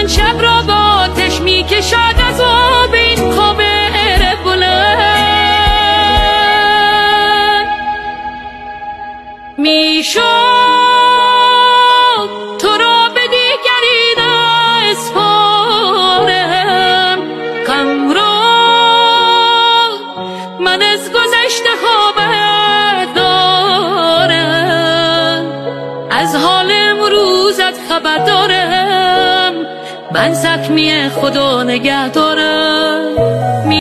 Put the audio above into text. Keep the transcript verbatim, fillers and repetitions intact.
شب را با آتش میکشد از آب این کابر بلند. میشد تو را به دیگری نسپارم، غم را من از گذشته ها بردارم، از حال امروزت خبر دارم، من زخمی خدا نگه دارم.